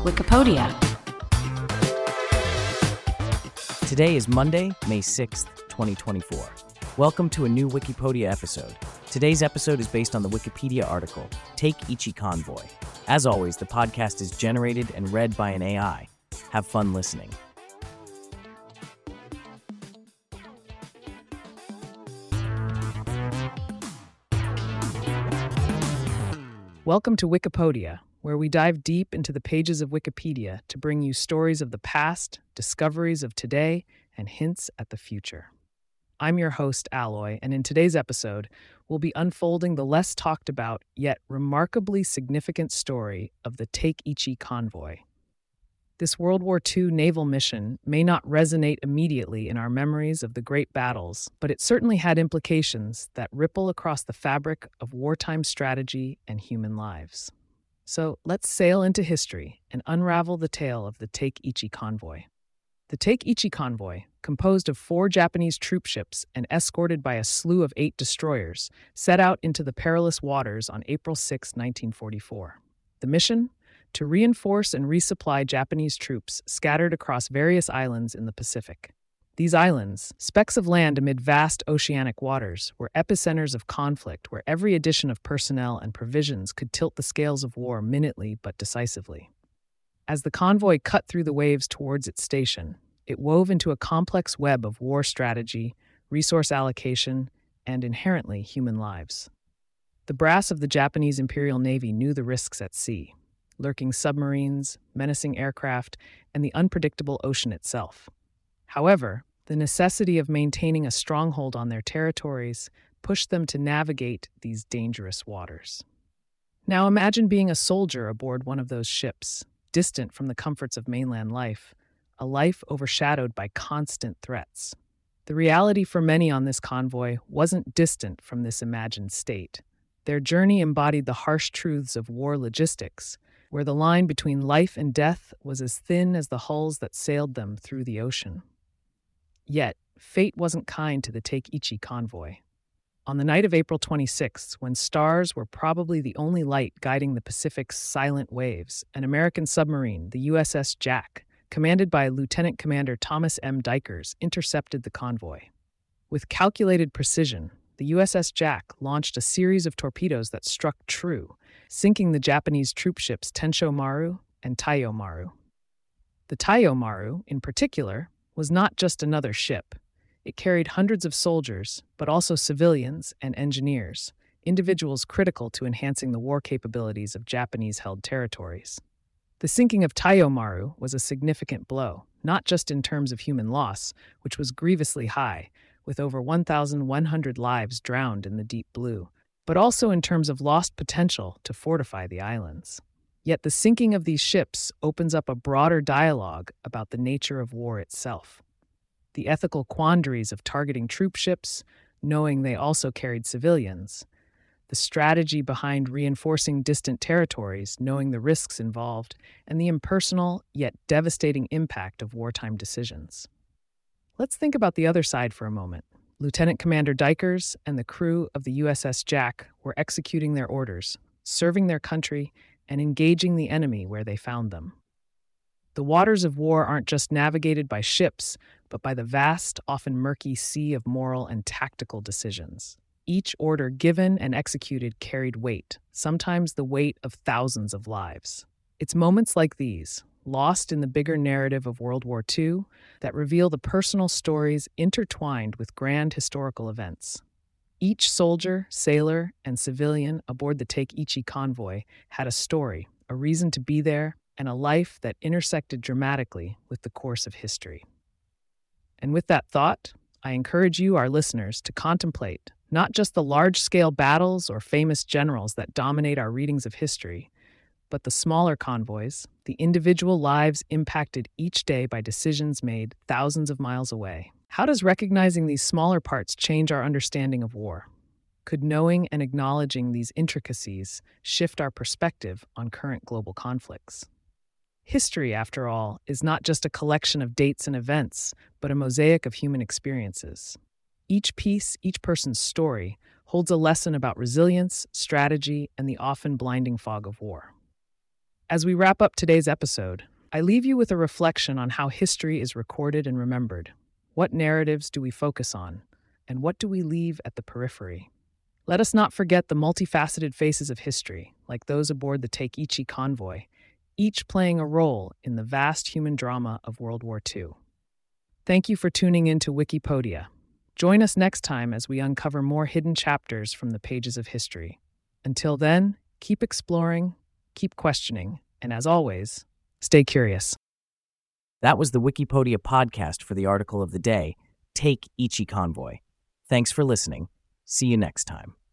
Wikipedia. Today is Monday, May 6th, 2024. Welcome to a new Wikipedia episode. Today's episode is based on the Wikipedia article, Take Ichi Convoy. As always, the podcast is generated and read by an AI. Have fun listening. Welcome to Wikipedia, where we dive deep into the pages of Wikipedia to bring you stories of the past, discoveries of today, and hints at the future. I'm your host, Alloy, and in today's episode, we'll be unfolding the less talked about yet remarkably significant story of the Take Ichi Convoy. This World War II naval mission may not resonate immediately in our memories of the great battles, but it certainly had implications that ripple across the fabric of wartime strategy and human lives. So let's sail into history and unravel the tale of the Take Ichi Convoy. The Take Ichi Convoy, composed of 4 Japanese troop ships and escorted by a slew of 8 destroyers, set out into the perilous waters on April 6, 1944. The mission? To reinforce and resupply Japanese troops scattered across various islands in the Pacific. These islands, specks of land amid vast oceanic waters, were epicenters of conflict where every addition of personnel and provisions could tilt the scales of war minutely but decisively. As the convoy cut through the waves towards its station, it wove into a complex web of war strategy, resource allocation, and inherently human lives. The brass of the Japanese Imperial Navy knew the risks at sea: lurking submarines, menacing aircraft, and the unpredictable ocean itself. However, the necessity of maintaining a stronghold on their territories pushed them to navigate these dangerous waters. Now imagine being a soldier aboard one of those ships, distant from the comforts of mainland life, a life overshadowed by constant threats. The reality for many on this convoy wasn't distant from this imagined state. Their journey embodied the harsh truths of war logistics, where the line between life and death was as thin as the hulls that sailed them through the ocean. Yet, fate wasn't kind to the Take Ichi Convoy. On the night of April 26th, when stars were probably the only light guiding the Pacific's silent waves, an American submarine, the USS Jack, commanded by Lieutenant Commander Thomas M. Dykers, intercepted the convoy. With calculated precision, the USS Jack launched a series of torpedoes that struck true, sinking the Japanese troop ships Tensho Maru and Taiyo Maru. The Taiyo Maru, in particular, was not just another ship. It carried hundreds of soldiers, but also civilians and engineers, individuals critical to enhancing the war capabilities of Japanese-held territories. The sinking of Taiyo Maru was a significant blow, not just in terms of human loss, which was grievously high, with over 1,100 lives drowned in the deep blue, but also in terms of lost potential to fortify the islands. Yet the sinking of these ships opens up a broader dialogue about the nature of war itself. The ethical quandaries of targeting troop ships, knowing they also carried civilians. The strategy behind reinforcing distant territories, knowing the risks involved, and the impersonal yet devastating impact of wartime decisions. Let's think about the other side for a moment. Lieutenant Commander Dykers and the crew of the USS Jack were executing their orders, serving their country, and engaging the enemy where they found them. The waters of war aren't just navigated by ships, but by the vast, often murky sea of moral and tactical decisions. Each order given and executed carried weight, sometimes the weight of thousands of lives. It's moments like these, lost in the bigger narrative of World War II, that reveal the personal stories intertwined with grand historical events. Each soldier, sailor, and civilian aboard the Take Ichi Convoy had a story, a reason to be there, and a life that intersected dramatically with the course of history. And with that thought, I encourage you, our listeners, to contemplate not just the large-scale battles or famous generals that dominate our readings of history, but the smaller convoys, the individual lives impacted each day by decisions made thousands of miles away. How does recognizing these smaller parts change our understanding of war? Could knowing and acknowledging these intricacies shift our perspective on current global conflicts? History, after all, is not just a collection of dates and events, but a mosaic of human experiences. Each piece, each person's story, holds a lesson about resilience, strategy, and the often blinding fog of war. As we wrap up today's episode, I leave you with a reflection on how history is recorded and remembered. What narratives do we focus on? And what do we leave at the periphery? Let us not forget the multifaceted faces of history, like those aboard the Take Ichi convoy, each playing a role in the vast human drama of World War II. Thank you for tuning in to Wikipedia. Join us next time as we uncover more hidden chapters from the pages of history. Until then, keep exploring, keep questioning, and as always, stay curious. That was the Wikipedia podcast for the article of the day, Take Ichi Convoy. Thanks for listening. See you next time.